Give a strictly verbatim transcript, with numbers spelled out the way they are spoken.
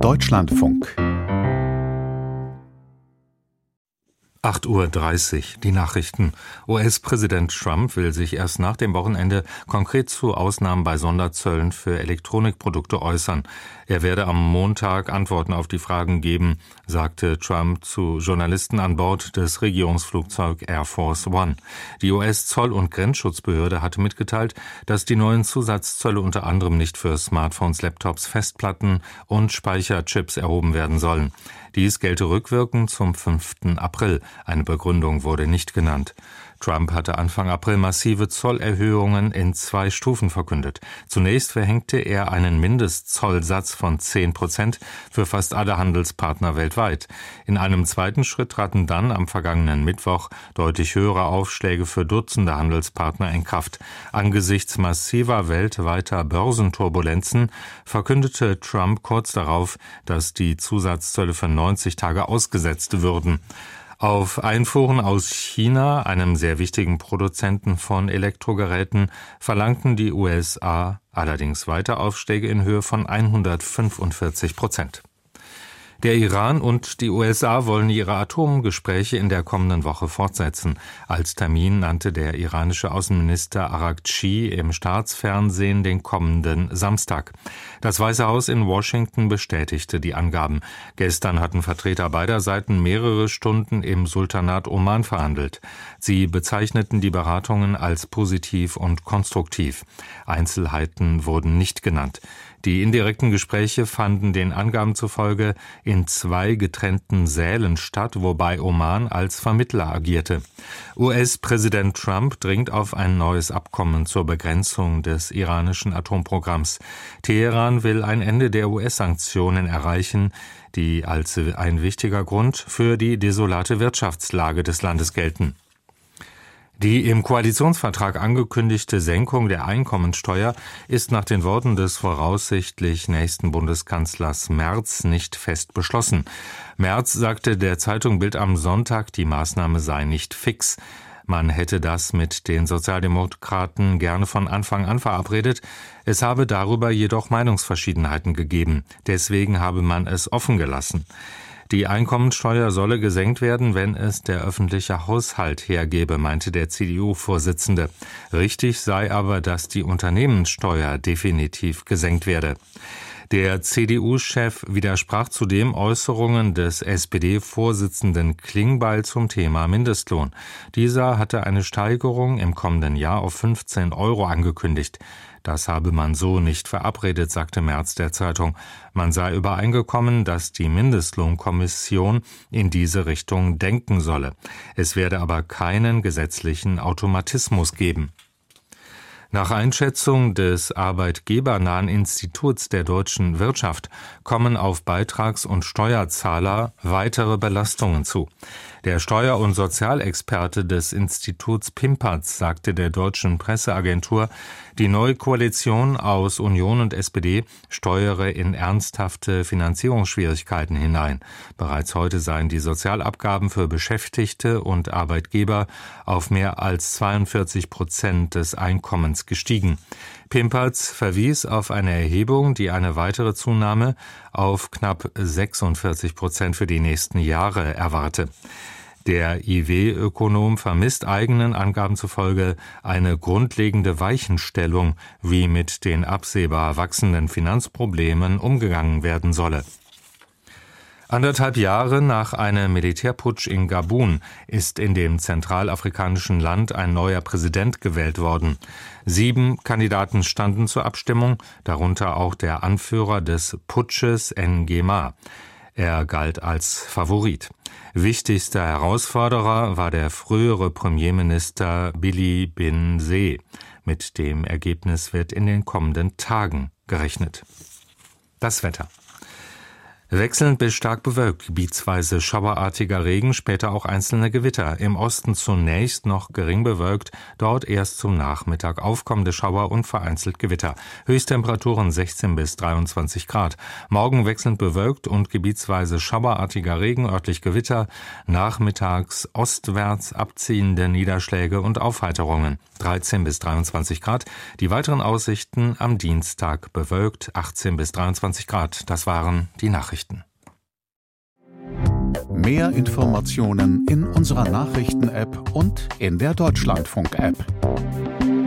Deutschlandfunk. acht Uhr dreißig, die Nachrichten. U S-Präsident Trump will sich erst nach dem Wochenende konkret zu Ausnahmen bei Sonderzöllen für Elektronikprodukte äußern. Er werde am Montag Antworten auf die Fragen geben, sagte Trump zu Journalisten an Bord des Regierungsflugzeugs Air Force One. Die U S-Zoll- und Grenzschutzbehörde hatte mitgeteilt, dass die neuen Zusatzzölle unter anderem nicht für Smartphones, Laptops, Festplatten und Speicherchips erhoben werden sollen. Dies gelte rückwirkend zum fünften April. Eine Begründung wurde nicht genannt. Trump hatte Anfang April massive Zollerhöhungen in zwei Stufen verkündet. Zunächst verhängte er einen Mindestzollsatz von zehn Prozent für fast alle Handelspartner weltweit. In einem zweiten Schritt traten dann am vergangenen Mittwoch deutlich höhere Aufschläge für Dutzende Handelspartner in Kraft. Angesichts massiver weltweiter Börsenturbulenzen verkündete Trump kurz darauf, dass die Zusatzzölle für neunzig Tage ausgesetzt würden. Auf Einfuhren aus China, einem sehr wichtigen Produzenten von Elektrogeräten, verlangten die U S A allerdings weiter Aufschläge in Höhe von hundertfünfundvierzig Prozent. Der Iran und die U S A wollen ihre Atomgespräche in der kommenden Woche fortsetzen. Als Termin nannte der iranische Außenminister Araghchi im Staatsfernsehen den kommenden Samstag. Das Weiße Haus in Washington bestätigte die Angaben. Gestern hatten Vertreter beider Seiten mehrere Stunden im Sultanat Oman verhandelt. Sie bezeichneten die Beratungen als positiv und konstruktiv. Einzelheiten wurden nicht genannt. Die indirekten Gespräche fanden den Angaben zufolge in zwei getrennten Sälen statt, wobei Oman als Vermittler agierte. U S-Präsident Trump dringt auf ein neues Abkommen zur Begrenzung des iranischen Atomprogramms. Teheran will ein Ende der U S-Sanktionen erreichen, die als ein wichtiger Grund für die desolate Wirtschaftslage des Landes gelten. Die im Koalitionsvertrag angekündigte Senkung der Einkommensteuer ist nach den Worten des voraussichtlich nächsten Bundeskanzlers Merz nicht fest beschlossen. Merz sagte der Zeitung Bild am Sonntag, die Maßnahme sei nicht fix. Man hätte das mit den Sozialdemokraten gerne von Anfang an verabredet. Es habe darüber jedoch Meinungsverschiedenheiten gegeben. Deswegen habe man es offen gelassen. Die Einkommensteuer solle gesenkt werden, wenn es der öffentliche Haushalt hergebe, meinte der C D U-Vorsitzende. Richtig sei aber, dass die Unternehmenssteuer definitiv gesenkt werde. Der C D U-Chef widersprach zudem Äußerungen des S P D-Vorsitzenden Klingbeil zum Thema Mindestlohn. Dieser hatte eine Steigerung im kommenden Jahr auf fünfzehn Euro angekündigt. Das habe man so nicht verabredet, sagte Merz der Zeitung. Man sei übereingekommen, dass die Mindestlohnkommission in diese Richtung denken solle. Es werde aber keinen gesetzlichen Automatismus geben. Nach Einschätzung des arbeitgebernahen Instituts der deutschen Wirtschaft kommen auf Beitrags- und Steuerzahler weitere Belastungen zu. Der Steuer- und Sozialexperte des Instituts Pimperz sagte der deutschen Presseagentur, die neue Koalition aus Union und S P D steuere in ernsthafte Finanzierungsschwierigkeiten hinein. Bereits heute seien die Sozialabgaben für Beschäftigte und Arbeitgeber auf mehr als zweiundvierzig Prozent des Einkommens gestiegen. Pimperz verwies auf eine Erhebung, die eine weitere Zunahme auf knapp sechsundvierzig Prozent für die nächsten Jahre erwarte. Der I W-Ökonom vermisst eigenen Angaben zufolge eine grundlegende Weichenstellung, wie mit den absehbar wachsenden Finanzproblemen umgegangen werden solle. Anderthalb Jahre nach einem Militärputsch in Gabun ist in dem zentralafrikanischen Land ein neuer Präsident gewählt worden. Sieben Kandidaten standen zur Abstimmung, darunter auch der Anführer des Putsches Ngema. Er galt als Favorit. Wichtigster Herausforderer war der frühere Premierminister Billy Binze. Mit dem Ergebnis wird in den kommenden Tagen gerechnet. Das Wetter. Wechselnd bis stark bewölkt, gebietsweise schauerartiger Regen, später auch einzelne Gewitter. Im Osten zunächst noch gering bewölkt, dort erst zum Nachmittag aufkommende Schauer und vereinzelt Gewitter. Höchsttemperaturen sechzehn bis dreiundzwanzig Grad. Morgen wechselnd bewölkt und gebietsweise schauerartiger Regen, örtlich Gewitter. Nachmittags ostwärts abziehende Niederschläge und Aufheiterungen. dreizehn bis dreiundzwanzig Grad. Die weiteren Aussichten am Dienstag bewölkt, achtzehn bis dreiundzwanzig Grad. Das waren die Nachrichten. Mehr Informationen in unserer Nachrichten-App und in der Deutschlandfunk-App.